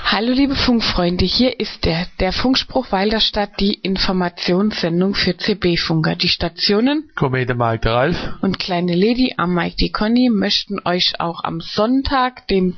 Hallo liebe Funkfreunde, hier ist der Funkspruch Walderstadt, die Informationssendung für CB-Funker. Die Stationen Komete Mike der Ralf und Kleine Lady am Mike die Conny möchten euch auch am Sonntag, den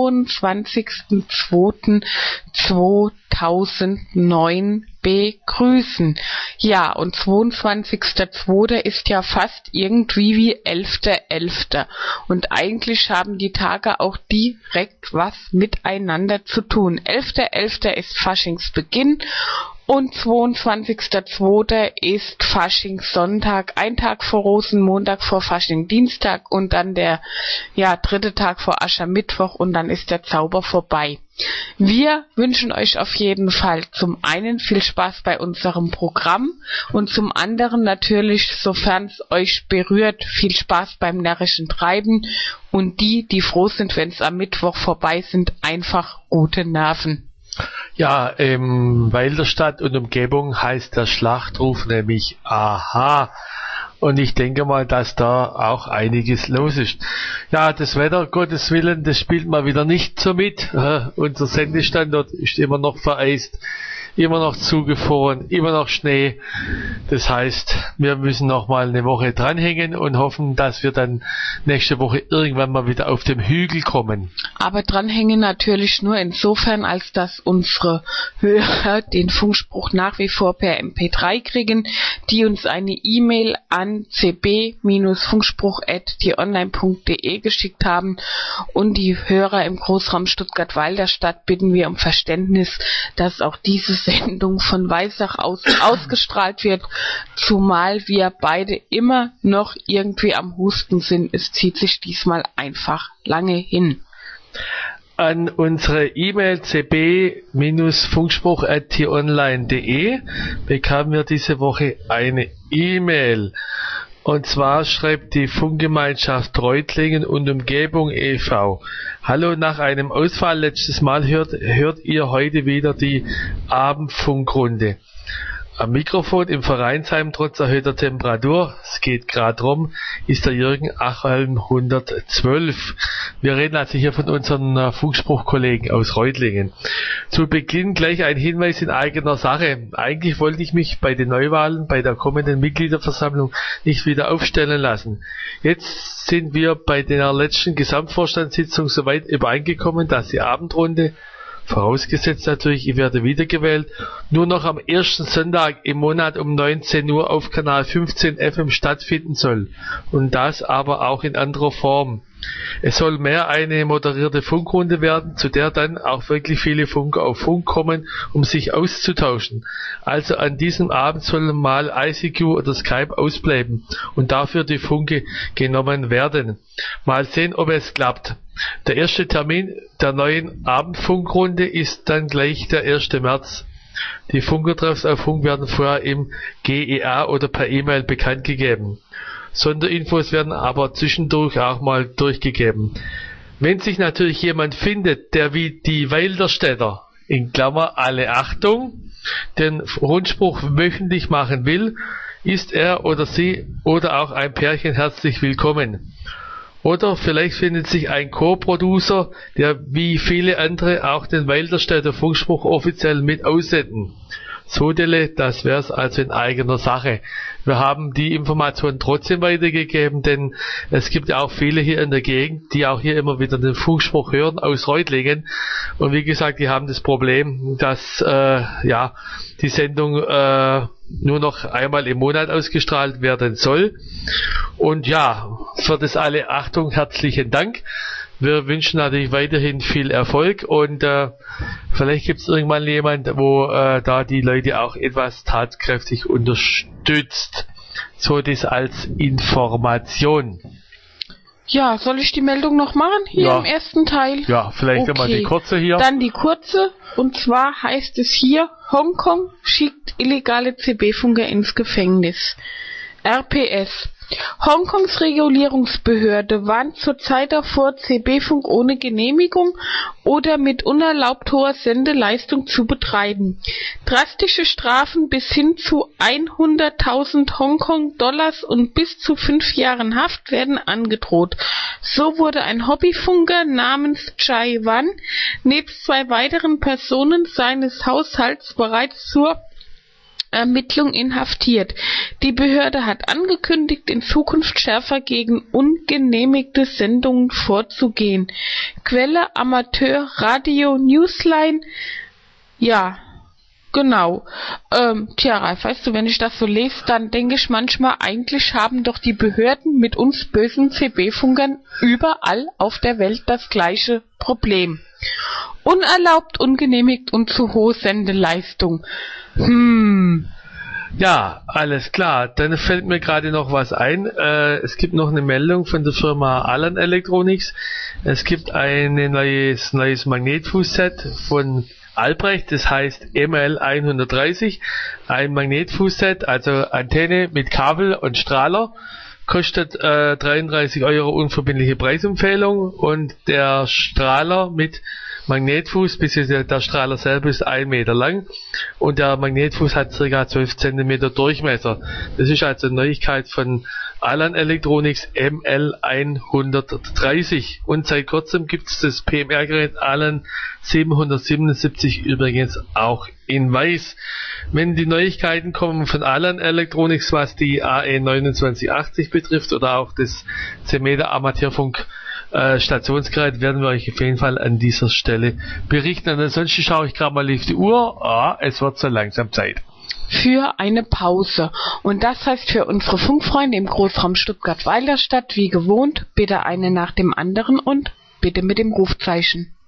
22.02.2009 begrüßen. Ja, und 22.02. ist ja fast irgendwie wie 11.11. Und eigentlich haben die Tage auch direkt was miteinander zu tun. 11.11. ist Faschingsbeginn und 22.02. ist Faschingssonntag, ein Tag vor Rosenmontag, vor Faschingdienstag und dann der dritte Tag vor Aschermittwoch und dann ist der Zauber vorbei. Wir wünschen euch auf jeden Fall zum einen viel Spaß bei unserem Programm und zum anderen natürlich, sofern es euch berührt, viel Spaß beim närrischen Treiben und die froh sind, wenn es am Mittwoch vorbei sind, einfach gute Nerven. Ja, Walderstadt und Umgebung heißt der Schlachtruf nämlich Aha. Und ich denke mal, dass da auch einiges los ist. Ja, das Wetter, Gottes Willen, das spielt mal wieder nicht so mit. Unser Sendestandort ist immer noch vereist, immer noch zugefroren, immer noch Schnee. Das heißt, wir müssen noch mal eine Woche dranhängen und hoffen, dass wir dann nächste Woche irgendwann mal wieder auf dem Hügel kommen. Aber dranhängen natürlich nur insofern, als dass unsere Hörer den Funkspruch nach wie vor per MP3 kriegen, die uns eine E-Mail an cb-funkspruch@tionline.de geschickt haben, und die Hörer im Großraum Stuttgart-Walderstadt bitten wir um Verständnis, dass auch diese Sendung von Weissach aus ausgestrahlt wird, zumal wir beide immer noch irgendwie am Husten sind. Es zieht sich diesmal einfach lange hin. An unsere E-Mail cb-funkspruch@tionline.de bekamen wir diese Woche eine E-Mail. Und zwar schreibt die Funkgemeinschaft Reutlingen und Umgebung e.V. Hallo, nach einem Ausfall letztes Mal hört ihr heute wieder die Abendfunkrunde. Am Mikrofon im Vereinsheim trotz erhöhter Temperatur, es geht gerade rum, ist der Jürgen Achalm 112. Wir reden also hier von unseren Funkspruchkollegen aus Reutlingen. Zu Beginn gleich ein Hinweis in eigener Sache. Eigentlich wollte ich mich bei den Neuwahlen bei der kommenden Mitgliederversammlung nicht wieder aufstellen lassen. Jetzt sind wir bei der letzten Gesamtvorstandssitzung soweit übereingekommen, dass die Abendrunde, vorausgesetzt natürlich, ich werde wiedergewählt, nur noch am ersten Sonntag im Monat um 19 Uhr auf Kanal 15 FM stattfinden soll. Und das aber auch in anderer Form. Es soll mehr eine moderierte Funkrunde werden, zu der dann auch wirklich viele Funker auf Funk kommen, um sich auszutauschen. Also an diesem Abend sollen mal ICQ oder Skype ausbleiben und dafür die Funke genommen werden. Mal sehen, ob es klappt. Der erste Termin der neuen Abendfunkrunde ist dann gleich der 1. März. Die Funkertreffs auf Funk werden vorher im GEA oder per E-Mail bekannt gegeben. Sonderinfos werden aber zwischendurch auch mal durchgegeben. Wenn sich natürlich jemand findet, der wie die Walderstädter, in Klammer alle Achtung, den Rundspruch wöchentlich machen will, ist er oder sie oder auch ein Pärchen herzlich willkommen. Oder vielleicht findet sich ein Co-Producer, der wie viele andere auch den Walderstädter Funkspruch offiziell mit aussenden. Sodele, das wär's also in eigener Sache. Wir haben die Information trotzdem weitergegeben, denn es gibt ja auch viele hier in der Gegend, die auch hier immer wieder den Funkspruch hören aus Reutlingen. Und wie gesagt, die haben das Problem, dass die Sendung nur noch einmal im Monat ausgestrahlt werden soll. Und ja, für das alle Achtung, herzlichen Dank. Wir wünschen natürlich weiterhin viel Erfolg und vielleicht gibt es irgendwann jemand, wo da die Leute auch etwas tatkräftig unterstützt. So das als Information. Ja, soll ich die Meldung noch machen? Hier im ersten Teil? Ja, vielleicht nochmal die kurze hier. Dann die kurze, und zwar heißt es hier, Hongkong schickt illegale CB-Funker ins Gefängnis. RPS. Hongkongs Regulierungsbehörde warnt zur Zeit davor, CB-Funk ohne Genehmigung oder mit unerlaubt hoher Sendeleistung zu betreiben. Drastische Strafen bis hin zu 100.000 Hongkong-Dollars und bis zu 5 Jahren Haft werden angedroht. So wurde ein Hobbyfunker namens Chai Wan nebst 2 weiteren Personen seines Haushalts bereits zur Ermittlung inhaftiert. Die Behörde hat angekündigt, in Zukunft schärfer gegen ungenehmigte Sendungen vorzugehen. Quelle Amateur Radio Newsline. Ja, genau. Ralf, weißt du, wenn ich das so lese, dann denke ich manchmal, eigentlich haben doch die Behörden mit uns bösen CB-Funkern überall auf der Welt das gleiche Problem. Unerlaubt, ungenehmigt und zu hohe Sendeleistung. Ja, alles klar. Dann fällt mir gerade noch was ein. Es gibt noch eine Meldung von der Firma Alan Electronics. Es gibt ein neues Magnetfußset von Albrecht, das heißt ML130. Ein Magnetfußset, also Antenne mit Kabel und Strahler. Kostet 33 Euro unverbindliche Preisempfehlung und der Strahler mit Magnetfuß, beziehungsweise der Strahler selber ist 1 Meter lang und der Magnetfuß hat ca. 12 cm Durchmesser. Das ist also eine Neuigkeit von Alan Electronics ML130 und seit kurzem gibt es das PMR-Gerät Alan 777 übrigens auch in weiß. Wenn die Neuigkeiten kommen von Alan Electronics, was die AE2980 betrifft oder auch das 10 Meter Amateurfunk Stationsgerät, werden wir euch auf jeden Fall an dieser Stelle berichten. Und ansonsten schaue ich gerade mal auf die Uhr. Es wird so langsam Zeit für eine Pause. Und das heißt für unsere Funkfreunde im Großraum Stuttgart-Weilerstadt, wie gewohnt, bitte eine nach dem anderen und bitte mit dem Rufzeichen.